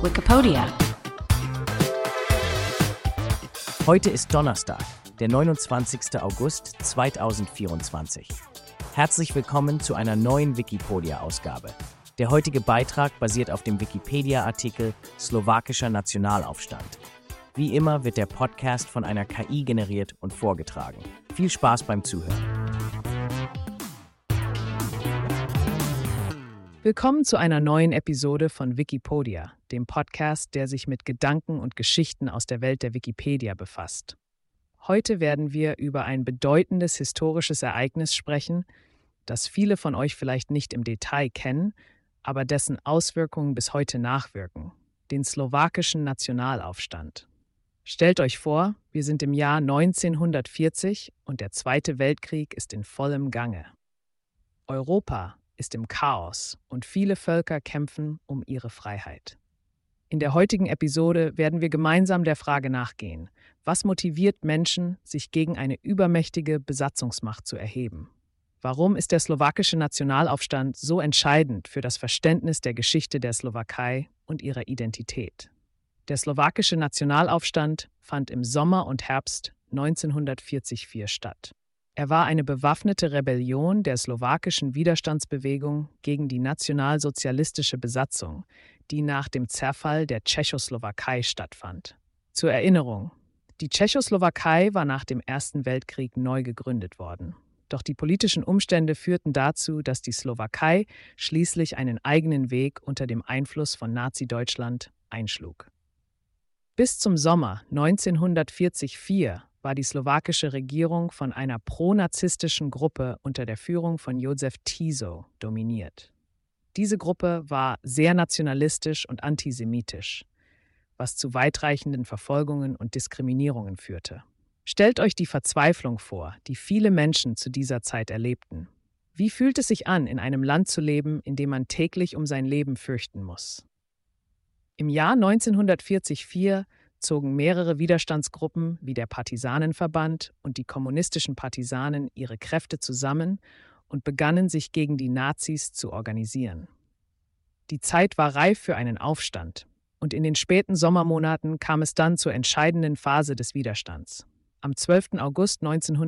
Wikipedia. Heute ist Donnerstag, der 29. August 2024. Herzlich willkommen zu einer neuen Wikipedia-Ausgabe. Der heutige Beitrag basiert auf dem Wikipedia-Artikel Slowakischer Nationalaufstand. Wie immer wird der Podcast von einer KI generiert und vorgetragen. Viel Spaß beim Zuhören. Willkommen zu einer neuen Episode von Wikipedia, dem Podcast, der sich mit Gedanken und Geschichten aus der Welt der Wikipedia befasst. Heute werden wir über ein bedeutendes historisches Ereignis sprechen, das viele von euch vielleicht nicht im Detail kennen, aber dessen Auswirkungen bis heute nachwirken: den slowakischen Nationalaufstand. Stellt euch vor, wir sind im Jahr 1940 und der Zweite Weltkrieg ist in vollem Gange. Europa ist im Chaos und viele Völker kämpfen um ihre Freiheit. In der heutigen Episode werden wir gemeinsam der Frage nachgehen: Was motiviert Menschen, sich gegen eine übermächtige Besatzungsmacht zu erheben? Warum ist der slowakische Nationalaufstand so entscheidend für das Verständnis der Geschichte der Slowakei und ihrer Identität? Der slowakische Nationalaufstand fand im Sommer und Herbst 1944 statt. Er war eine bewaffnete Rebellion der slowakischen Widerstandsbewegung gegen die nationalsozialistische Besatzung, die nach dem Zerfall der Tschechoslowakei stattfand. Zur Erinnerung: Die Tschechoslowakei war nach dem Ersten Weltkrieg neu gegründet worden. Doch die politischen Umstände führten dazu, dass die Slowakei schließlich einen eigenen Weg unter dem Einfluss von Nazi-Deutschland einschlug. Bis zum Sommer 1944 war die slowakische Regierung von einer pronazistischen Gruppe unter der Führung von Jozef Tiso dominiert. Diese Gruppe war sehr nationalistisch und antisemitisch, was zu weitreichenden Verfolgungen und Diskriminierungen führte. Stellt euch die Verzweiflung vor, die viele Menschen zu dieser Zeit erlebten. Wie fühlt es sich an, in einem Land zu leben, in dem man täglich um sein Leben fürchten muss? Im Jahr 1944 zogen mehrere Widerstandsgruppen wie der Partisanenverband und die kommunistischen Partisanen ihre Kräfte zusammen und begannen, sich gegen die Nazis zu organisieren. Die Zeit war reif für einen Aufstand, und in den späten Sommermonaten kam es dann zur entscheidenden Phase des Widerstands. Am 12. August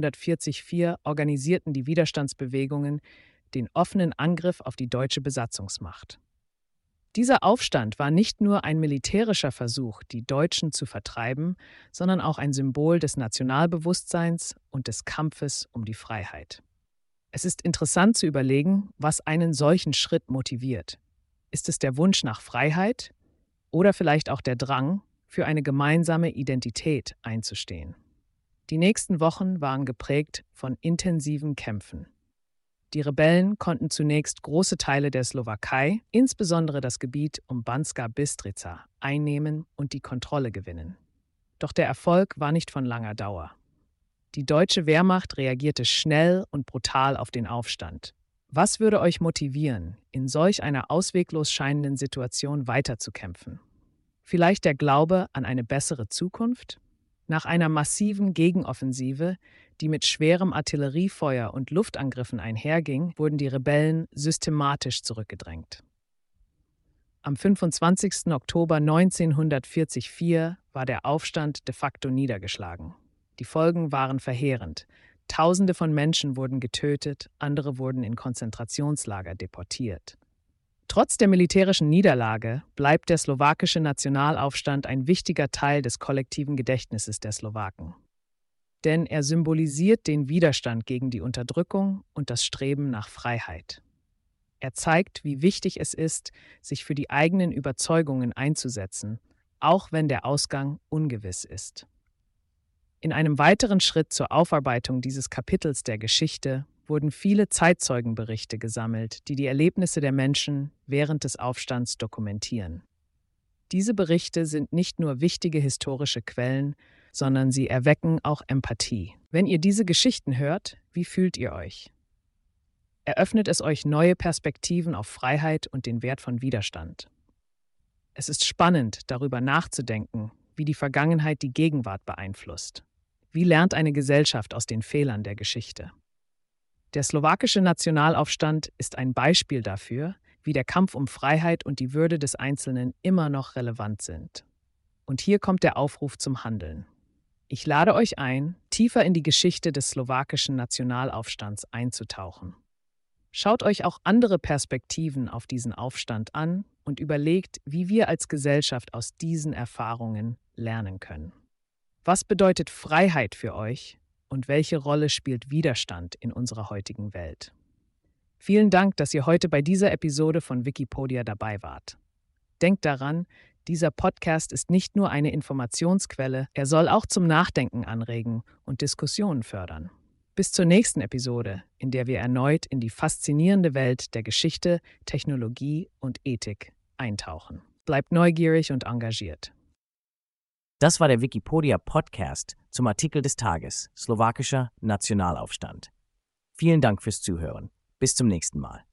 1944 organisierten die Widerstandsbewegungen den offenen Angriff auf die deutsche Besatzungsmacht. Dieser Aufstand war nicht nur ein militärischer Versuch, die Deutschen zu vertreiben, sondern auch ein Symbol des Nationalbewusstseins und des Kampfes um die Freiheit. Es ist interessant zu überlegen, was einen solchen Schritt motiviert. Ist es der Wunsch nach Freiheit oder vielleicht auch der Drang, für eine gemeinsame Identität einzustehen? Die nächsten Wochen waren geprägt von intensiven Kämpfen. Die Rebellen konnten zunächst große Teile der Slowakei, insbesondere das Gebiet um Banská Bystrica, einnehmen und die Kontrolle gewinnen. Doch der Erfolg war nicht von langer Dauer. Die deutsche Wehrmacht reagierte schnell und brutal auf den Aufstand. Was würde euch motivieren, in solch einer ausweglos scheinenden Situation weiterzukämpfen? Vielleicht der Glaube an eine bessere Zukunft? Nach einer massiven Gegenoffensive, die mit schwerem Artilleriefeuer und Luftangriffen einherging, wurden die Rebellen systematisch zurückgedrängt. Am 25. Oktober 1944 war der Aufstand de facto niedergeschlagen. Die Folgen waren verheerend. Tausende von Menschen wurden getötet, andere wurden in Konzentrationslager deportiert. Trotz der militärischen Niederlage bleibt der slowakische Nationalaufstand ein wichtiger Teil des kollektiven Gedächtnisses der Slowaken. Denn er symbolisiert den Widerstand gegen die Unterdrückung und das Streben nach Freiheit. Er zeigt, wie wichtig es ist, sich für die eigenen Überzeugungen einzusetzen, auch wenn der Ausgang ungewiss ist. In einem weiteren Schritt zur Aufarbeitung dieses Kapitels der Geschichte wurden viele Zeitzeugenberichte gesammelt, die die Erlebnisse der Menschen während des Aufstands dokumentieren. Diese Berichte sind nicht nur wichtige historische Quellen, sondern sie erwecken auch Empathie. Wenn ihr diese Geschichten hört, wie fühlt ihr euch? Eröffnet es euch neue Perspektiven auf Freiheit und den Wert von Widerstand? Es ist spannend, darüber nachzudenken, wie die Vergangenheit die Gegenwart beeinflusst. Wie lernt eine Gesellschaft aus den Fehlern der Geschichte? Der slowakische Nationalaufstand ist ein Beispiel dafür, wie der Kampf um Freiheit und die Würde des Einzelnen immer noch relevant sind. Und hier kommt der Aufruf zum Handeln. Ich lade euch ein, tiefer in die Geschichte des slowakischen Nationalaufstands einzutauchen. Schaut euch auch andere Perspektiven auf diesen Aufstand an und überlegt, wie wir als Gesellschaft aus diesen Erfahrungen lernen können. Was bedeutet Freiheit für euch und welche Rolle spielt Widerstand in unserer heutigen Welt? Vielen Dank, dass ihr heute bei dieser Episode von Wikipedia dabei wart. Denkt daran, dieser Podcast ist nicht nur eine Informationsquelle, er soll auch zum Nachdenken anregen und Diskussionen fördern. Bis zur nächsten Episode, in der wir erneut in die faszinierende Welt der Geschichte, Technologie und Ethik eintauchen. Bleibt neugierig und engagiert. Das war der Wikipedia-Podcast zum Artikel des Tages, slowakischer Nationalaufstand. Vielen Dank fürs Zuhören. Bis zum nächsten Mal.